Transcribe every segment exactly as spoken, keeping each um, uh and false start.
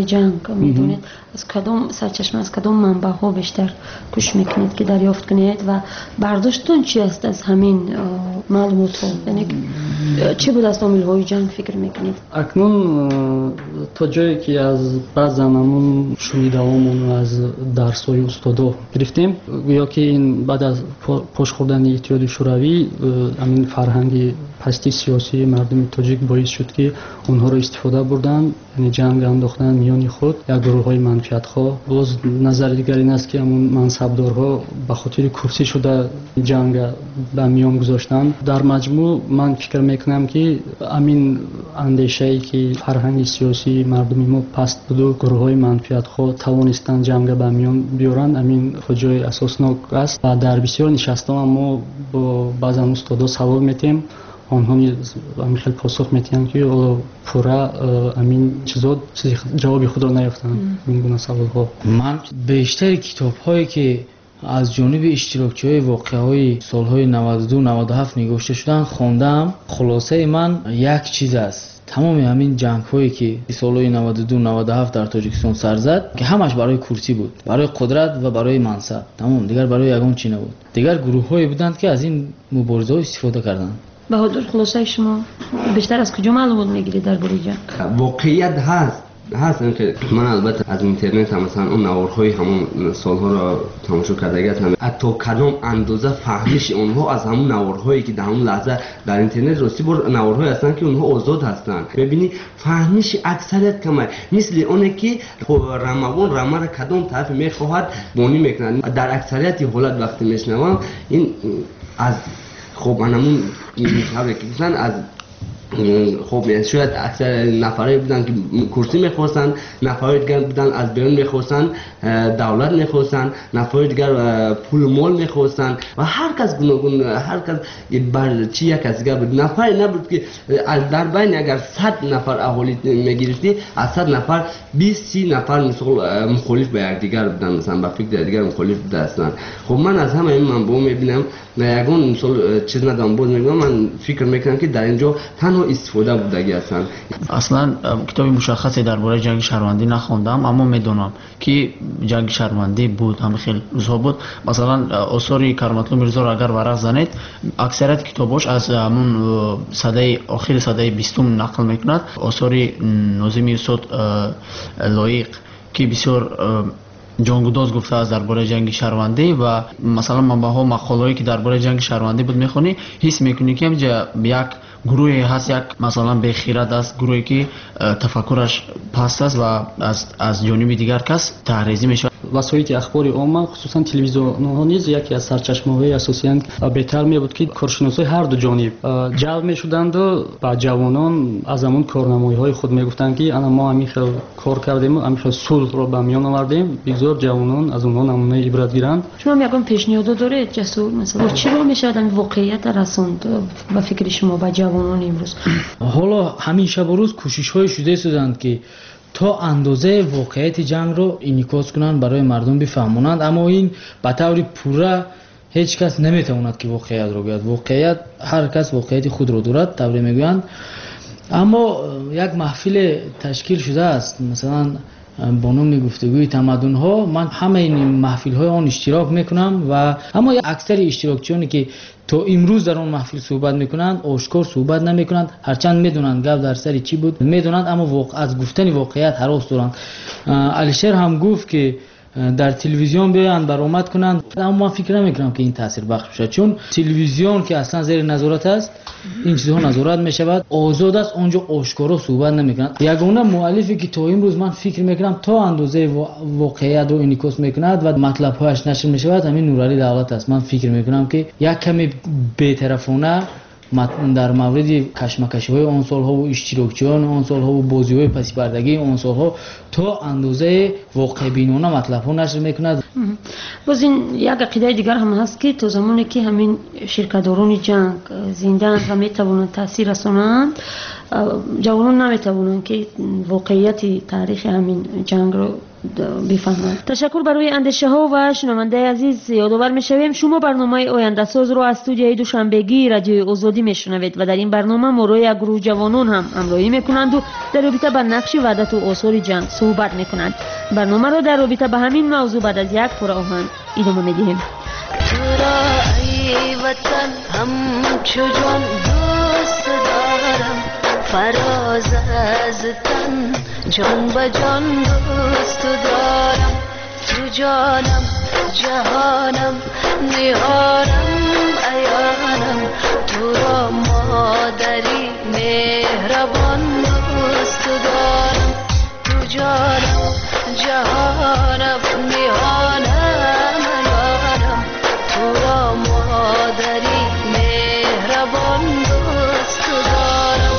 جنگ میدونید؟ از کدام سرچشمه، از کدام منبع ها بیشتر کوشش میکنید که دریافت کنید و برداشتتون چی است از همین معلومات ها؟ یعنی چی بود از عامل های جنگ فکر میکنید؟ اکنون تا جایی که از بعضمون شنیدهامون از درس های استادا گرفتیم، گویا که این بعد از پاش خوردن اتحاد شوروی همین فرهنگ پستی سیاسی مردم تاجیک باعث شد که اونها رو استفاده بردن، یعنی جنگ انداختن میان خود یک گروه های منفعت خواه. باز نظر دیگر این است که همون منصبدارها به خاطر کرسی شده جنگ به میان گذاشتن. در مجموع من فکر میکنم که همین اندیشه ای که فرهنگ سیاسی مردم ما پست بود و گروه های منفعت خواه توانستند جنگ به میان بیارن، همین فاجعه اساسناک است. و در بسیار نشستان ما با بعضی استادا سوال میتیم، آنها همین خیلی پاسخ میتین که حالا پورا همین چیزا جواب خود را نیافتن این گونه سوال ها. من بیشتر کتاب هایی که از جانب اشتراکچی های واقعه های سالهای نود و دو نود و هفت نگاشته شدن خواندم. خلاصه من یک چیز است، تمام همین جنگ هایی که سالهای نود و دو نود و هفت در تاجیکستان سر زد که همش برای کرسی بود، برای قدرت و برای منصب، تمام دیگر برای یگان چی نبود. دیگر گروه هایی بودند که از این مبارزه ها استفاده کردند. بهادر خلاصه شما بیشتر از کجا معلومات میگیرید درباره جنگ؟ واقعیت هست هست که من البته از اینترنت هم مثلا اون نوارهای همون سالها را تماشا کرده هستم، حتی کدام اندازه فهمش اونها از همون نوارهایی که در همون لحظه در اینترنت راستی بر نوارهایی هستن که اونها آزاد هستن، ببینی فهمش اکثریت کمه، مثل اونه که رموان رمه را کدام طرف میخواهد بانی میکنن. در اکثریت حالت وقتی میشنوم این از خب منمون خبر کردن از خب شاید اکثر نفرایی بودن که کرسی میخواستن، نفرای دیگر بودن از بیرون میخواستن دولت میخواستن، نفرای دیگر پول مال میخواستن و هر کس گوناگون، هر کس بر چی یک از دیگر بود. نفری نبود که از در بین اگر صد نفر اهالی میگرفتی از صد نفر بیست سی نفر مثلا مخالف به یک دیگر بودن، مثلا با فکر دیگر مخالف بوده هستن. خب من از همه این منبع میبینم یگان مثلا چیز ندارم، باز میگم من فکر میکنم که در اینجا تنها استفاده بودگی هستن. اصلا کتابی مشخصی درباره جنگ شهروندی نخوندم، اما میدونم که جنگ شهروندی بود، همه خیلی روزها بود. مثلا آثار کرامت‌الله میرزا را اگر ورق زنید اکثریت کتاباش از همون سده آخر سده بیستم نقل میکند. آثار ناظم استاد لایق که بسیار جانگوداز گفته است درباره جنگ شهروندی و مثلا منبع‌ها مقاله‌ای که درباره جنگ شهروندی بود میخونی، حس میکنی که یک گروهی هست، یک مثلا بخیرت است، گروهی که تفکرش پست است و از از جانب دیگر کس تحریزی میشه. وسایل اخبار عامه خصوصا تلویزیون‌ها نیز یکی از سرچشمه‌های اساسی اند. بهتر می‌بود که کارشناسای هر دو جانب جلب می‌شدند و با جوانان از همون کارنمایی‌های خود می‌گفتند که انا ما همین خیلی کار کردیم، همین خیلی صلح را به میان آوردیم، بگذار جوانان از اونها نمونه عبرت گیرند. شما میگم پیشنهاد دارید جسور، مثلا چرا میشه آدم واقعیت رسوند به فکر شما به جوانان امروز؟ حالا همیشه با روز کوشش‌های شده شدند که تا اندازه واقعیت جنگ رو انعکاس کنند برای مردم بفهمونند، اما این به طور پوره هیچ کس نمیتواند که واقعیت رو بگوید. واقعیت هر کس واقعیت خود رو دارد طوری میگویند. اما یک محفل تشکیل شده است مثلا با نام گفتگوی تمدن ها، من همه این محفل های آن اشتراک میکنم و اما اکثر اشتراکچیانی که تا امروز در آن محفل صحبت میکنند آشکار صحبت نمیکنند، هرچند میدونند گپ در سر چی بود میدونند، اما واقع از گفتن واقعیت هراس دارند. علیشیر هم گفت که در تلویزیون بیان برآمد کنند، اما من فکر نمیکنم که این تاثیر بخش بشه، چون تلویزیون که اصلا زیر نظارت است این چیزها نظارت میشود، آزاد است، اونجا آشکارا صحبت نمیکنند. یگانه مؤلفی که تا امروز من فکر میکنم تا اندازه واقعیت رو انعکاس میکند و مطلب هایش نشر میشود همین نورعلی دولت است. من فکر میکنم که یک کمی بی‌طرفانه در مورد کشمکشی های آن سالها و اشتراکچیان آن سالها و بازی های پس پردگی آن سالها تا اندازه واقع بینانه مطلب ها نشر میکند. باز این یک عقیده دیگر هم هست که تا زمانی که همین شرکت‌داران جنگ زنده و میتوانند تاثیر رسانند جوانان نمیتوانند که واقعیت تاریخ همین جنگ رو بفهمند. تشکر برای اندیشه ها و شنونده عزیز. یادآور میشویم شما برنامه آینده ساز رو از استودیوی دوشنبگی رادیو آزادی میشنوید و در این برنامه ما یک گروه جوانان هم همراهی میکنند و در رابطه با نقش وحدت و آثار جنگ صحبت میکنند. برنامه رو در رابطه با همین موضوع بعد از یک پاره آهنگ ادامه میدیم. ای وطن همچو جان دوست دارم، فراز از تن جان به جان دوست دارم. تو جانم جهانم نیانم ایانم، تو را مادری مهربان دوست دارم. تو جانم جهانم نیانم ایانم، تو را مادری مهربان دوست دارم.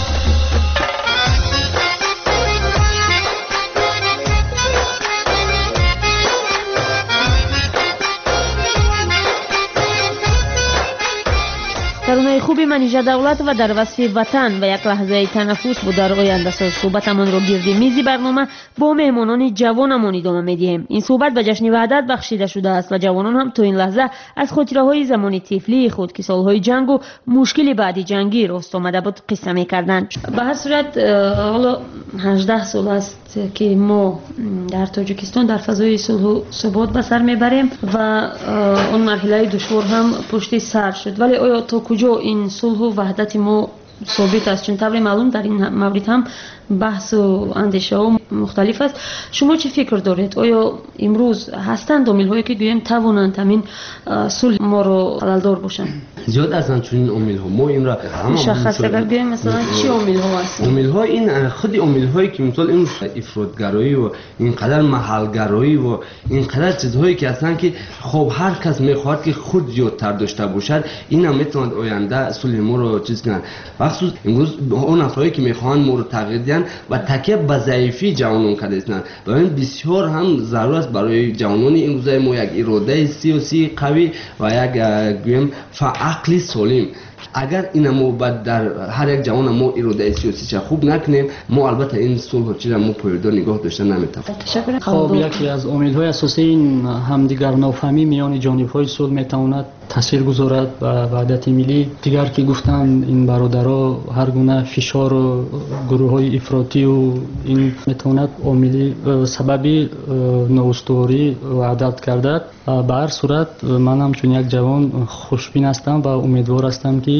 ترانه خوبی منیژه دولت و در وصف وطن و یک لحظه تنفس بود در آینده ساز. صحبتمان را گرد میزی برنامه با مهمانان جوانمان ادامه میدیم. این صحبت به جشن وحدت بخشیده شده است و جوانان هم تو این لحظه از خاطره های زمان طفلی خود که سالهای جنگ و مشکل بعدی جنگی راست آمده بود قصه میکردند. به هر صورت حالا هجده سال است که ما در تاجیکستان در فضای صلح و ثبات به سر میبریم و اون مرحله دشوار هم پشت سر شد، ولی آیا تا کجا این صلح و وحدت ما ثابت است؟ چون طبعا معلوم در این مورد هم بحث و اندیشه ها مختلف است. شما چه فکر دارید؟ آیا امروز هستند عامل هایی که گویم توانند همین صلح ما رو خلل‌دار باشند؟ زیاد هستند چون این عامل ها ما این را مشخص اگر گویم مثلا چی عامل ها هستند؟ عامل ها این خود عامل هایی که مثلا این افراطگرایی و اینقدر محلگرایی و اینقدر چیزهایی که هستند که خب هر کس میخواهد که خود زیادتر داشته باشد، این هم میتواند آینده صلح ما رو چیز کنند. بخصوص امروز اون افرادی که میخواهند ما رو تغییر دهند و تکیه به ضعیفی جوانان کرده هستند و این بسیار هم ضرورت است برای جوانان امروز ما یک اراده سیاسی قوی و یک گویم عقل سالم. اگر این ما بعد در هر یک جوان ما اراده سیاسی چه خوب نکنیم، ما البته این صلح چیزا ما پایدار نگاه داشته نمیتونیم. تشکر. خب یکی از عامل‌های اساسی این همدیگر نافهمی میان جانب‌های صلح میتواند تاثیر گذارد و وحدت ملی. دیگر که گفتن این برادرها هر گونه فشار و گروه‌های افراطی و این میتواند عاملی سببی نااستواری وحدت گردد. به هر صورت من هم چون یک جوان خوشبین هستم و امیدوار هستم که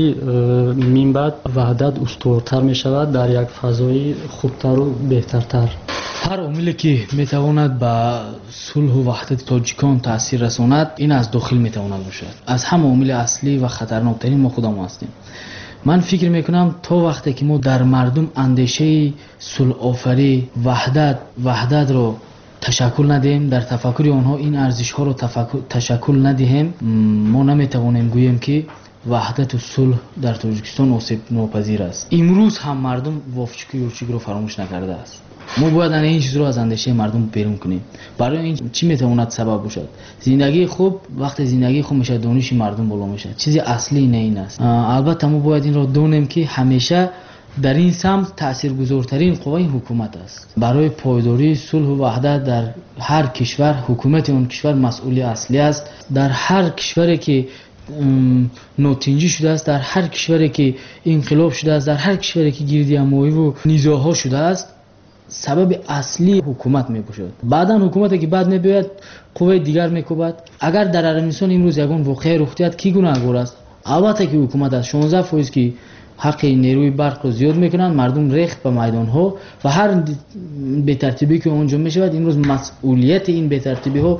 من بعد وحدت استوارتر می شود در یک فضای خوبتر و بهترتر. هر عاملی که میتواند به صلح و وحدت تاجیکان تاثیر رساند این از داخل میتواند باشد. از همه عامل اصلی و خطرناکترین ما خودمون هستیم. من فکر میکنم تا وقتی که ما در مردم اندیشه صلح آفری وحدت وحدت رو تشکل ندهیم، در تفکر آنها این ارزش ها رو تشکل ندهیم، ما نمیتوانیم گوییم که وحدت و صلح در تاجیکستان آسیب ناپذیر است. امروز هم مردم وافچوکی یورچوک رو فراموش نکرده است. ما باید این چیز رو از اندیشه مردم بیرون کنیم. برای این چی میتواند سبب باشد؟ زندگی خوب، وقتی زندگی خوب میشه دانش مردم بالا میشه. چیزی اصلی نه این است. البته ما باید این را دونیم که همیشه در این سمت تاثیرگذارترین قوه حکومت است. برای پایداری صلح و وحدت در هر کشور حکومت اون کشور مسئول اصلی است. در هر کشوری که نوتنجی شده است، در هر کشوری که انقلاب شده است، در هر کشوری که گردیمایی و نزاع‌ها شده است، سبب اصلی حکومت میباشد. بعداً حکومتی که بعد میباید قوه دیگر میکوبد. اگر در ارمنستان امروز یگان واقعه رخ دهد کی گناهگار است؟ البته که حکومت است. شانزده فیصد که حق نیروی برق رو زیاد میکنن، مردم ریخت به میدان ها و هر بی‌ترتیبی که اونجا میشود امروز مسئولیت این بی‌ترتیبی ها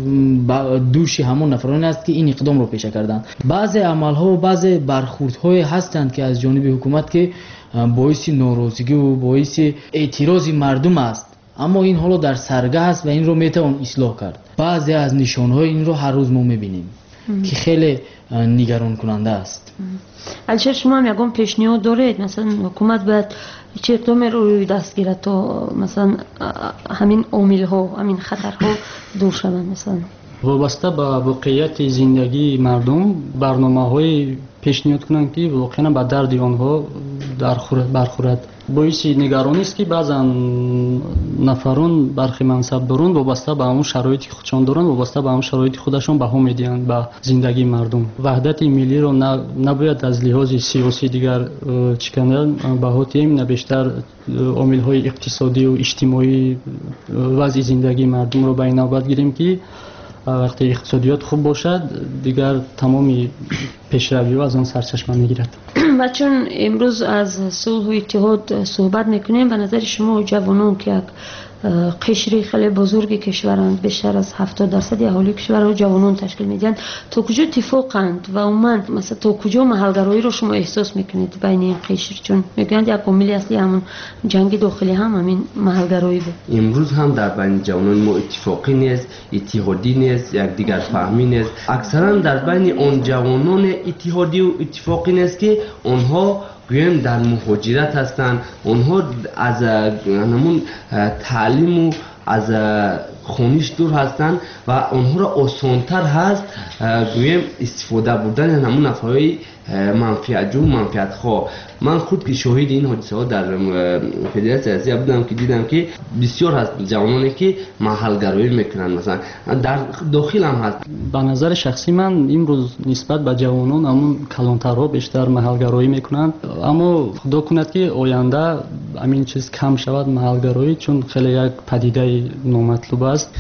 دوش همون نفرانی است که این اقدام رو پیش کردند. بعضی عمل ها و بعضی برخورد های هستند که از جانب حکومت که باعث ناراضگی و باعث اعتراض مردم است، اما این حالا در سرگه است و این رو میتوان اصلاح کرد. بعضی از نشان های این رو هر روز ما میبینیم که خیلی نگران کننده است. البته شما هم یکم پیشنهاد دارید مثلا حکومت باید چه اقدامی روی دست گیرد تا مثلا همین عامل ها همین خطرها دور شوند؟ مثلا وابسته به واقعیت زندگی مردم برنامه های پیشنهاد کنم که واقعا با درد آنها در برخورد. باعث نگرانی است که بعضا نفران برخی منصبداران وابسته به همون شرایطی خودشان دارند، وابسته به همون شرایط خودشان بها میدهند به زندگی مردم. وحدت ملی را نباید از لحاظ سیاسی دیگر چکنند، بها تیم نه بیشتر عامل های اقتصادی و اجتماعی وضع زندگی مردم را به این نوبت گیریم که وقتی اقتصادیات خوب باشد دیگر تمامی پیشروی از آن سرچشمه میگیرد. و چون امروز از صلح و اتحاد صحبت میکنیم، به نظر شما جوانان که یک قشری خیلی بزرگی کشورند، بیشتر از هفتاد درصد اهالی کشور رو جوانان تشکیل میدن، تا کجا اتفاقند و عموما مثلا تا کجا محلگرایی رو شما احساس میکنید بین این قشر؟ چون میگن یک عامل اصلی همون جنگ داخلی هم همین محلگرایی بود. امروز هم در بین جوانان ما اتفاقی نیست، اتحادی نیست، یک دیگر فهمی نیست. اکثرا در بین اون جوانان اتحادی و اتفاقی نیست که آنها گویم در مهاجرت هستند، آنها از همون تعلیم و از خونیش دور هستند و آنها را آسانتر هست گویم استفاده بردن همون نفرهای منفعت جو منفعت خواه. من خود که شاهد این حادثه ها در فدراسیون آسیا بودم که دیدم که بسیار هست جوانانی که محلگرایی میکنن، مثلا در داخل هم هست. به نظر شخصی من امروز نسبت به جوانان همون کلانترها بیشتر محلگرایی میکنند، اما خدا کند که آینده همین چیز کم شود محلگرایی، چون خیلی یک پدیده نامطلوب است.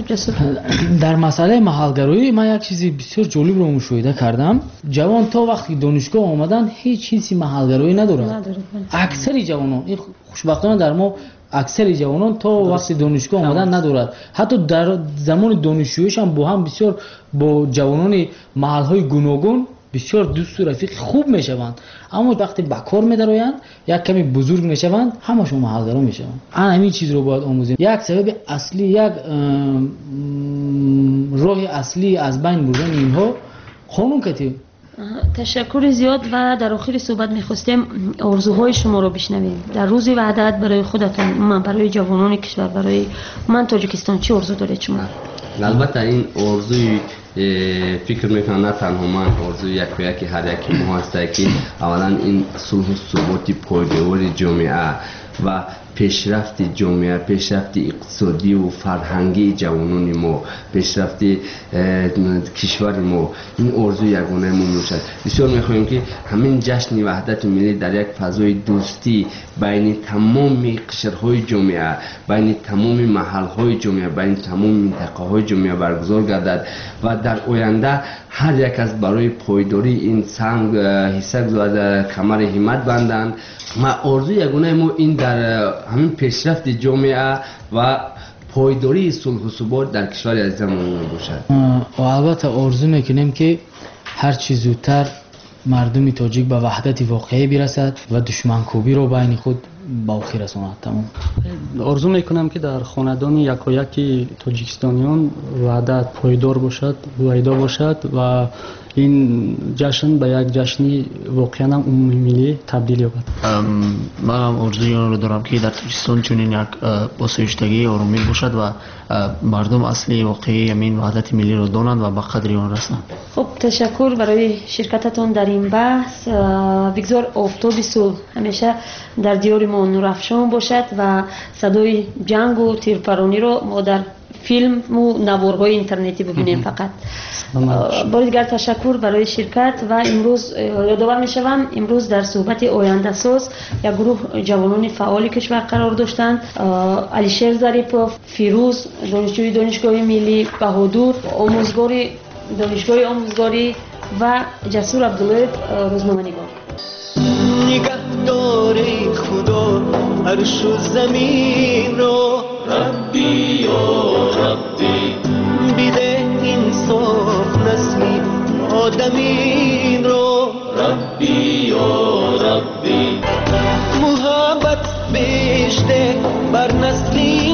در مسئله محلگرایی من یک چیزی بسیار جالب رو مشاهده کردم. جوان تا وقتی دانشگاه آمدن هیچ چیزی محلگرایی ندارد. اکثر جوانان، خوشبختانه در ما اکثر جوانان تا وقتی دانشگاه آمدن ندارد. حتی در زمان دانشجوییش هم با هم بسیار با جوانان محلهای گوناگون بسیار دوست و رفیق خوب میشوند، اما وقتی به کار میدرآیند یک کمی بزرگ میشوند همشون محلگرا میشوند. انا همین چیز رو باید آموزیم. یک سبب اصلی، یک راه اصلی از بین بردن اینها قانون کتیم. تشکر زیاد و در آخر صحبت میخواستیم آرزوهای شما رو بشنویم در روز وحدت برای خودتون، من برای جوانان کشور، برای من تاجیکستان. چه آرزو دارید شما؟ البته این آرزوی فکر میکنم نه تنها من، آرزوی یک و یک هر یک ما هست که اولا این صلح و ثبات پایدار جامعه و پیشرفت جامعه، پیشرفت اقتصادی و فرهنگی جوانان ما، پیشرفت کشور ما، این آرزوی یگانه ما میشد. بسیار میخواهیم که همین جشن وحدت ملی در یک فضای دوستی بین تمام قشرهای جامعه، بین تمام محلهای جامعه، بین تمام منطقه‌های جامعه برگزار گردد و در آینده هر یک از برای پایداری این سنگ حصه گذار کمر همت بندند. ما آرزوی یگانه ما این در همین پیشرفت جامعه و پایداری صلح و ثبات در کشور عزیزمون باشد. و البته آرزو میکنیم که هر چیز زودتر مردم تاجیک به وحدت واقعی برسد و دشمنکوبی رو بین خود با آخر رساند. تمام آرزو میکنم که در خاندان یکایک تاجیکستانیان وحدت پایدار باشد، پایدار باشد و این جشن به یک جشنی واقعا عمومی ملی تبدیل یابد. من هم آرزوی آن رو دارم که در تاجیکستان چنین یک باسایشتگی آرامی باشد و مردم اصلی واقعی همین وحدت ملی رو دانند و به قدر آن رسند. خب تشکر برای شرکتتون در این بحث. بگذار آفتاب صلح همیشه در دیار ما نورافشان باشد و صدای جنگ و تیرپرانی رو ما در فیلم و نوارهای اینترنتی ببینیم فقط. بار دیگر تشکر برای شرکت و امروز یادآور میشوم امروز در صحبت آینده ساز یک گروه جوانان فعال کشور قرار داشتند. علیشیر ظریفوف، فیروز دانشجوی دانشگاه ملی، بهادور آموزگاری دانشگاه آموزگاری و جسور عبدالله روزنامه‌نگار. نگهدار خدا عرش و زمین رو، ربی یا ربی بیده انصاف نسلی آدمین رو، ربی یا ربی محبت بیشته بر نسلی